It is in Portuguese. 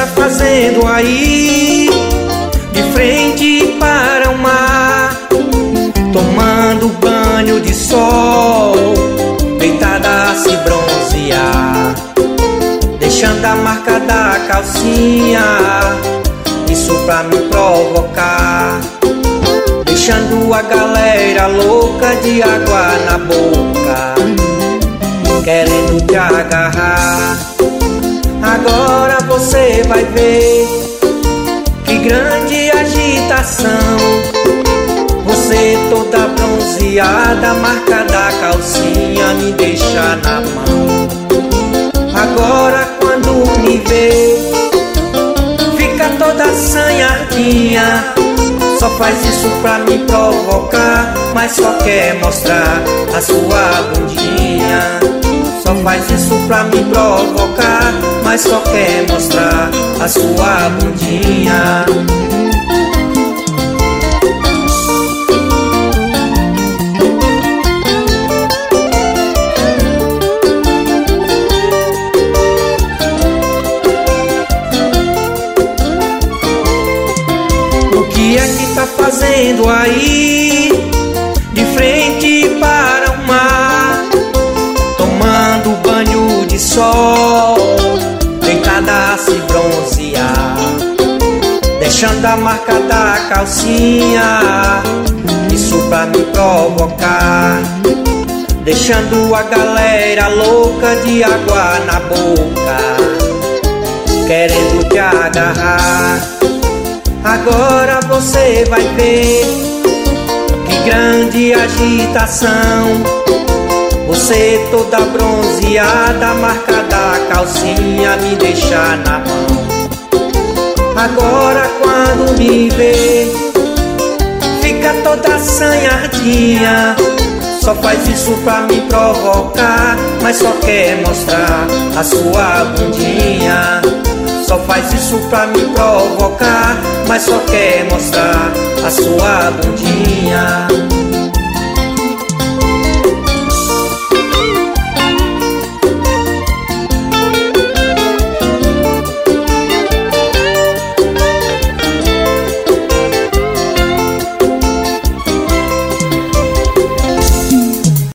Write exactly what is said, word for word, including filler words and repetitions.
tá fazendo aí? De frente para o mar, tomando banho de sol, deitada a se bronzear, deixando a marca da calcinha, isso pra me provocar, deixando a galera louca de água na boca, querendo te agarrar. Agora você vai ver que grande agitação. Você toda bronzeada, marca da calcinha me deixa na mão. Agora quando me vê, fica toda assanhadinha. Só faz isso pra me provocar, mas só quer mostrar a sua bundinha. Só faz isso pra me provocar, mas só quer mostrar a sua bundinha. O que é que tá fazendo aí? De frente para o mar, tomando banho de sol, deitada a se bronzear, deixando a marca da calcinha, isso pra me provocar, deixando a galera louca de água na boca, querendo te agarrar. Agora você vai ver que grande agitação. Você toda bronzeada, marca da calcinha me deixa na mão. Agora quando me vê, fica toda assanhadinha. Só faz isso pra me provocar, mas só quer mostrar a sua bundinha. Só faz isso pra me provocar, mas só quer mostrar a sua bundinha.